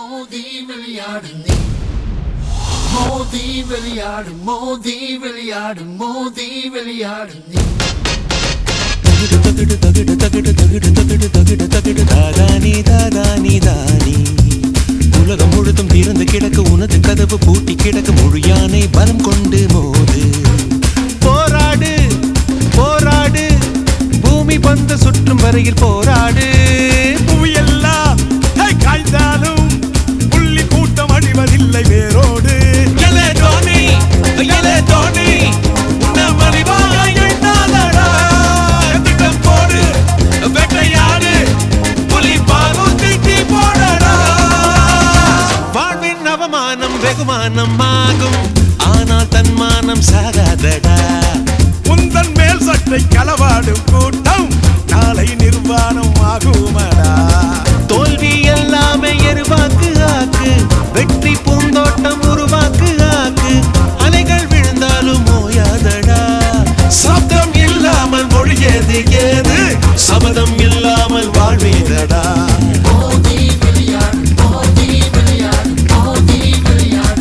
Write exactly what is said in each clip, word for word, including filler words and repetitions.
மோதி விளையாடு நீ மோதி விளையாடு மோதி விளையாடு மோதி விளையாடு நீ தகிடு தகிடு தகிடு தகிடு தகிடு தகிடு தகிடு தாதானி தாதானி தானி உலகம் முழுதும் திறந்து கிடக்கு உனது கதவு பூட்டி கிடக்கு முழு யானை பலம் கொண்டு மோது போராடு போராடு பூமி பந்து சுற்றும் வரையில் போராடு புவியெல்லாம் காய்ந்தாலும் புள்ளி கூட்டம் அடிவதில்லை வேரோடு எலே தோனி எலே தோனி உன்னமறிவாய் எழுந்தாதடா திட்டம் போடு வேட்டையாடு புலி பாலும் திட்டி போடடா வாழ்வின் அவமானம் வெகுமானம் ஆகும் ஆனால் தன்மானம் சாகாதடா உந்தன் மேல் சட்டை களவாடும் கூட்டம் நாளை நிர்வாணம் ஆகுமடா தோல்வி எல்லாமே எருவாக்கு ஆக்கு வெற்றி பூந்தோட்டம் உருவாக்கு ஆக்கு அலைகள் விழுந்தாலும் ஓயாதடா சப்தம் இல்லாமல் மொழியது ஏது சபதம் இல்லாமல் வாழ்வேதடா மோதி விளையாடு மோதி விளையாடு மோதி விளையாடு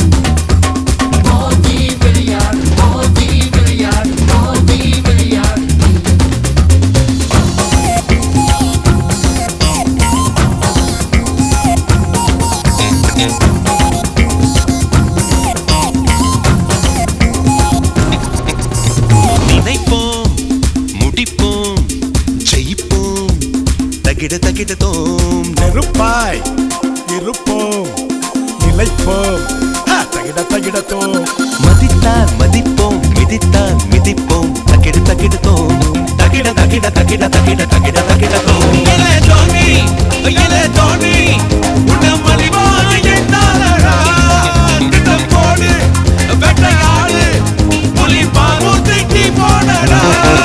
மோதி விளையாடு மோதி விளையாடு மோதி விளையாடு நினைப்போம் முடிப்போம் ஜெயிப்போம் தகிட தகிட தோம் நெருப்பாய் இருப்போம் நிலைப்போம் தகிட தகிடத்தோம் மதித்தால் மதிப்போம் மிதித்தால் மிதிப்போம் தகிட தகிட தோம் தகிட தகிட தகிட தகிட தகிட தகிட தோம் எலே தோனி எலே தோனி உன்னமறிவாய் எழுந்தாதடா திட்டம் போடு வேட்டையாடு புலி பாலும் திட்டி போடடா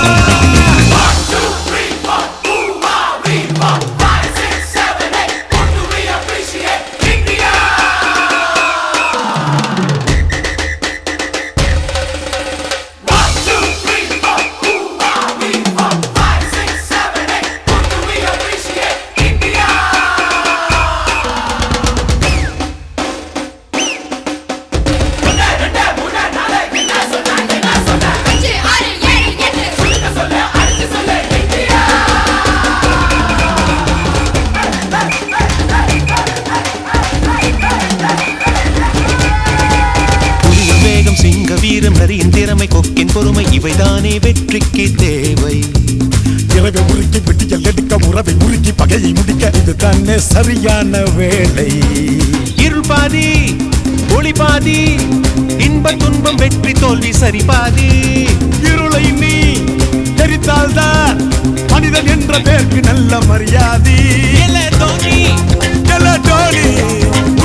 வீரம் நரியின் திறமை கொக்கின் பொறுமை இவைதானே வெற்றிக்கு தேவை இரவை முறுக்கி விட்டியல் எடுக்க உறவை முறுக்கி பகையை முடிக்க இது தானே சரியான வேலை இருள் பாதி ஒளி பாதி இன்ப துன்பம் வெற்றி தோல்வி சரி பாதி இருளை நீ எரித்தால்தான் மனிதன் என்ற பேருக்கு நல்ல மரியாதை எலே தோனி எலே தோனி